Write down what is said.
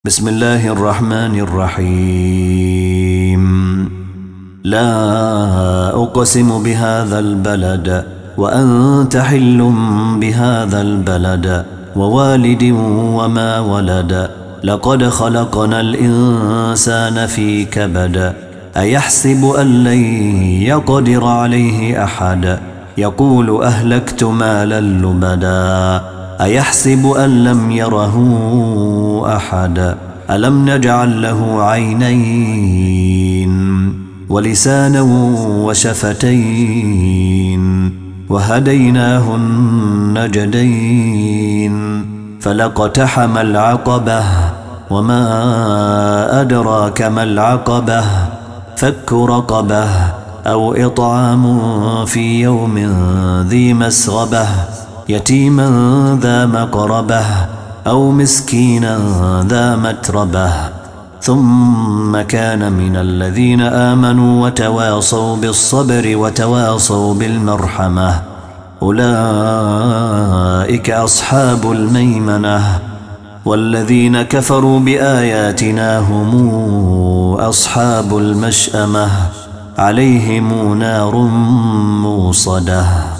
بسم الله الرحمن الرحيم. لا أقسم بهذا البلد وأنت حل بهذا البلد ووالد وما ولد. لقد خلقنا الإنسان في كبد. أيحسب أن لن يقدر عليه أحد. يقول أهلكت مالا لبدا. أيحسب أن لم يره أحد. ألم نجعل له عينين ولسانا وشفتين وهديناه النجدين فلاقتحم العقبة وما أدراك ما العقبة فك رقبة أو إطعام في يوم ذي مسغبة يتيما ذا مقربة أو مسكينا ذا متربة ثم كان من الذين آمنوا وتواصوا بالصبر وتواصوا بالمرحمة أولئك أصحاب الميمنة. والذين كفروا بآياتنا هم أصحاب المشأمة عليهم نار موصدة.